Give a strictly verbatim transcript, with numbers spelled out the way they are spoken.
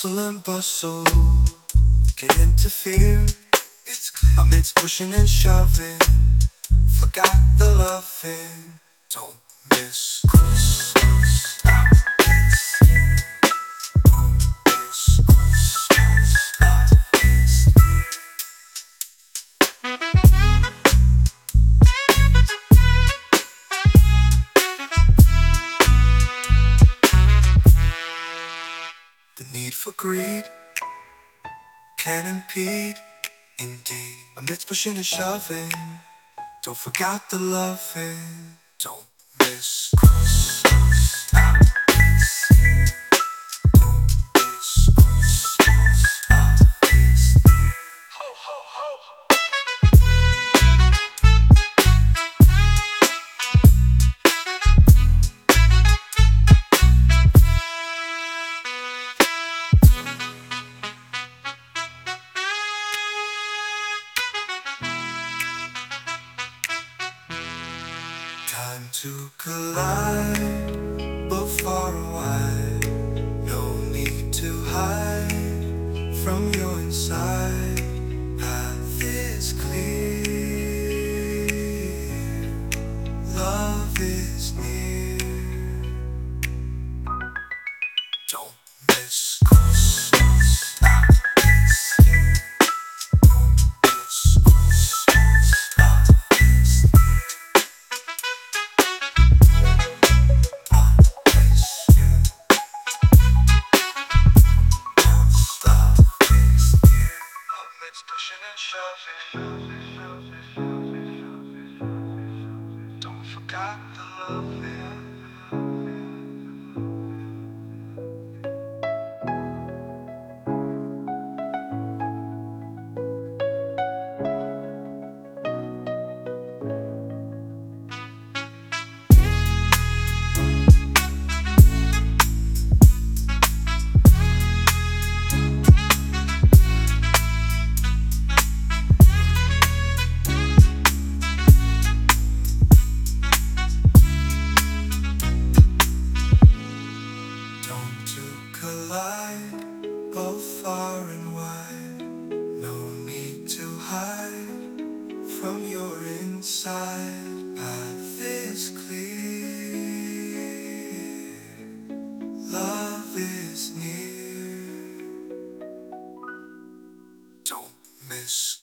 hustle and bustle can interfere. It's amidst pushing and shoving, forgot the loving. Don't miss Christmas. Stop this. Don't miss Christmas. Stop this. The need for greed can impede, indeed. Amidst pushing and shoving, don't forget the loving. Don't miss Christmas. Stop this. Don't miss Christmas. Stop this. Ho, ho, ho. Time to collide, but far or wide. No need to hide from your inside. Path is clear, love is near. Don't miss Christmas. Stop this. Don't miss Christmas. Stop this. It's pushing and shoving. Don't forget the loving. Collide, both far and wide. No need to hide from your inside. Path is clear, love is near. Don't miss